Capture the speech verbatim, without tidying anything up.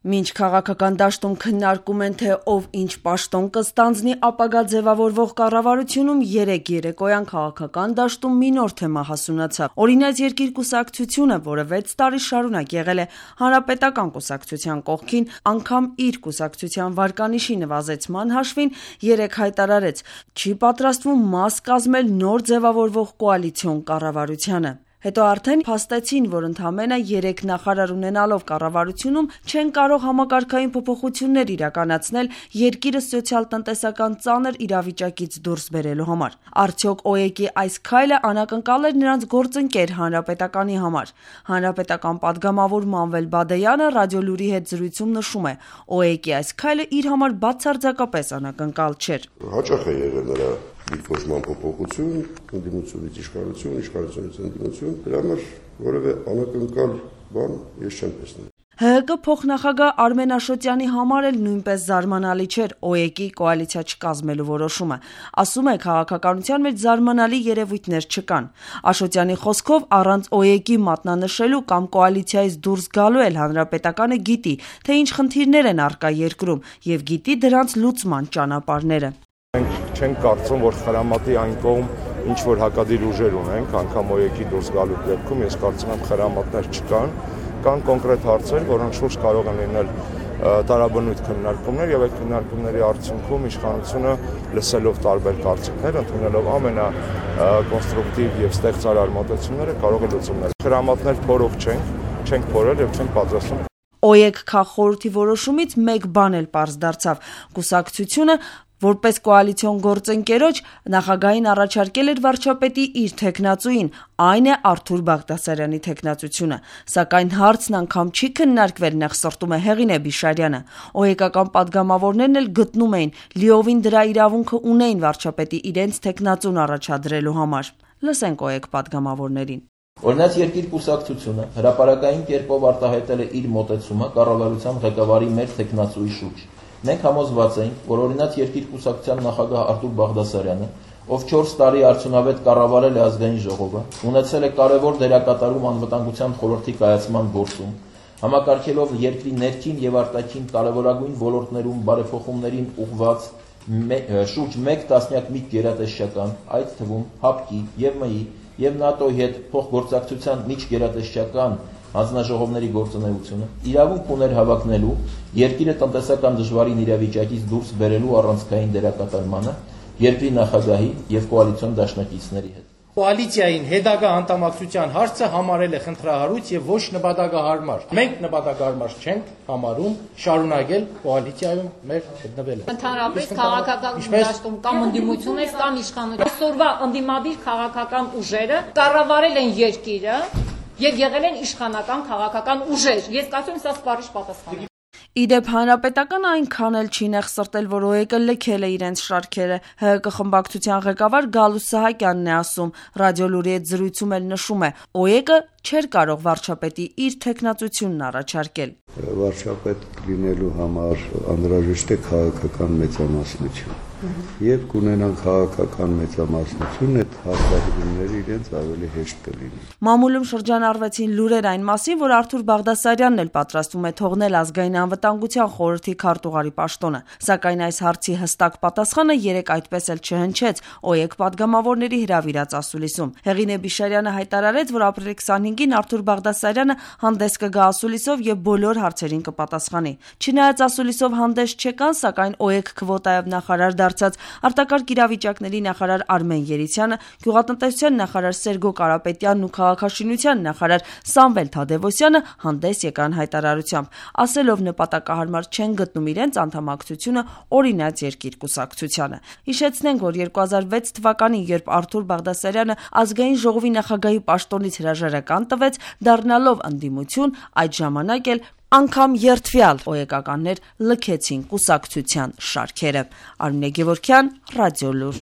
Մինչ քաղաքական դաշտում քննարկում են, թե ով ինչ պաշտոն կստանձնի ապագա ձևավորվող կառավարությունում, երեկ երեկոյան քաղաքական դաշտում մի նոր թեմա հասունացավ։ Օրինաց երկիր կուսակցությունը, որը վեց տարի շարունակ եղել է Հանրապետական կուսակցության կողքին, անգամ իր կուսակցության վարկանիշի նվազեցման հաշվին երեկ հայտարարեց՝ չի պատրաստվում մաս կազմել նոր ձևավորվող կոալիցիոն կառավարությանը։ Հետո արդեն փաստեցին, որ ընդամենը երեք նախարար ունենալով կառավարությունում չեն կարող համակարգային փոփոխություններ իրականացնել երկիրը սոցիալ-տնտեսական ծանր իրավիճակից դուրս բերելու համար։ Արդյոք ՕԵԿ-ի այս քայլը անակնկալ էր նրանց գործընկեր Հանրապետականի համար։ Հանրապետական պատգամավոր Մանվել Բադեյանը Ռադիոլուրի հետ զրույցում նշում է՝ ՕԵԿ-ի այս քայլը իր համար բացարձակապես անակնկալ չէր։ Հաճախ է եղել նրա դիտորդման փոփոխություն, ընդդիմությունից իշխանություն, իշխանությունից ընդդիմություն, դրա համար որևէ անակնկալ բան ես չեմ տեսնում։ ՀՀԿ փոխնախագահ Արմեն Աշոտյանի համար էլ նույնպես զարմանալի չէր ՕԵԿ-ի կոալիցիա չկազմելու որոշումը։ Ասում է, քաղաքականության մեջ զարմանալի երևույթներ չկան։ Աշոտյանի խոսքով առանց ՕԵԿ-ի մատնանշելու կամ կոալիցիայից դուրս գալու էլ Հանրապետականը գիտի, թե ինչ խնդիրներ են առկա երկրում եւ գիտի դրանց լուծման ճանապարհները։ Մենք չենք կարծում, որ խրամատի այն կողմ ինչ որ հակադիր ուժեր ունենք, անգամ ՕԵԿ-ի դուրս գալու դեպքում ես կարծում եմ խրամատներ չկան, կան կոնկրետ հարցեր, որոնց շուրջ կարող են լինել տարաբնույթ քննարկումներ եւ այդ քննարկումների արդյունքում իշխանությունը լսելով տարբեր կարծիքներ, ընդունելով ամենակոնստրուկտիվ եւ ստեղծարար մոտեցումները կարող է լուծումներ։ Խրամատներ փորող չենք, չենք փորել եւ չենք պատրաստվում։ ՕԵԿ քաղխորհրդի որոշումից մեկ բան էլ պարզ դարձավ՝ կուսակցությունը որպես կոալիցիոն գործընկերոջ նախագահին առաջարկել էր վարչապետի իր թեկնածուին, այն է Արթուր Բաղդասարյանի թեկնածությունը, սակայն հարցն անգամ չի քննարկվել, նեղսրտում է Հեղինե Բիշարյանը։ ՕԵԿ-ական պատգամավորներն էլ գտնում էին լիովին դրա իրավունքը ունեին վարչապետի իրենց թեկնածուն առաջադրելու համար։ Լսենք ՕԵԿ պատգամավորներին։ Օրինակ երկիր կուսակցությունը հրապարակային կերպով արտահայտել է իր մոտեցումը կառավարության ղեկավարի մեր թեկնածուի շուրջ։ Մենք համոզված ենք, որ օրինակ երկիր կուսակցության նախագահ Արթուր Բաղդասարյանը, ով չորս տարի արդյունավետ կառավարել է ազգային ժողովը, ունեցել է կարևոր դերակատարում անվտանգության խորհրդի կայացման գործում, համակարգելով երկրի ներքին եւ արտաքին կարևորագույն ոլորտներում բարեփոխումներին ուղղված շուրջ մեկ տասնյակ միք գերատեսչական, այդ թվում ՀԱՊԿ-ի եւ ՄԻ եւ ՆԱՏՕ-ի հետ փոխգործակցության միջգերատեսչական հանձնաժողովների գործունեությունը իրավունք ուներ հավակնելու երկիրը տնտեսական դժվարին իրավիճակից դուրս բերելու առանցքային դերակատարմանը երկրի նախագահի եւ կոալիցիոն դաշնակիցների հետ։ Կոալիցիային հետագա անդամակցության հարցը համարել է խնդրահարույց եւ ոչ նպատակահարմար։ Մենք նպատակահարմար չենք համարում շարունակել կոալիցիայում մեր գտնվելը։ Ընդհանրապես քաղաքական դաշտում կամ ընդդիմություն է կամ իշխանություն։ Այսօրվա ընդդիմադիր քաղաքական ուժերը կառավարել են երկիրը եւ եղել են իշխանական քաղաքական ուժեր։ Ես կարծում եմ սա սպառիչ պատասխան է։ Իդեպ Հանրապետականը այնքան էլ չի նեղսրտել, որ ՕԵԿ-ը լքել է իրենց շարքերը։ ՀՀԿ խմբակցության ղեկավար Գալուստ Սահակյանն է ասում, Ռադիոլուրի հետ զրույցում էլ նշում է, ՕԵԿ-ը չէր կարող վարչապետի իր թեկնածությունն առաջարկել։ Վարչապետ լինելու համար անհրաժեշտ է քաղաքական մեծամասնություն։ Եվ կունենան քաղաքական մեծամասնություն, այդ հաստատությունները իրենց ավելի հեշտ կլինի։ Մամուլում շրջանառվեցին լուրեր այն մասին, որ Արթուր Բաղդասարյանն էլ պատրաստվում է թողնել ազգային անվտանգության խորհրդի քարտուղարի պաշտոնը, սակայն այս հարցի հստակ պատասխանը երեկ այդպես էլ չհնչեց ՕԵԿ պատգամավորների հրավիրած ասուլիսում։ Հեղինե Բիշարյանը հայտարարեց, որ ապրիլի քսանհինգին Արթուր Բաղդասարյանը հանդես կգա ասուլիսով եւ բոլոր հարցերին կպատասխանի։ Չնայած ասուլիսով հանդես չեկան, սակայն ՕԵԿ քվոտայով նախարար դարձած արտակարգ իրավիճակների նախարար Արմեն Երիցյանը, գյուղատնտեսության նախարար Սերգո Կարապետյանն ու քաղաքաշինության նախարար Սամվել Թադևոսյանը հանդես եկան հայտարարությամբ, ասելով նպատակահարմար չեն գտնում իրենց անդամակցությունը օրինաց երկիր կուսակցությանը։ Հիշեցնենք, որ երկու հազար վեց թվականին, երբ Արթուր Բաղդասարյանը ազգային ժողովի նախագահի պաշտոնից հրաժարական տվեց, դառնալով ընդդիմություն, այդ ժամանակ էլ անգամ երդվյալ ՕԵԿ-ականներ լքեցին կուսակցության շարքերը։ Արմինե Գևորգյան, Ռադիոլուր։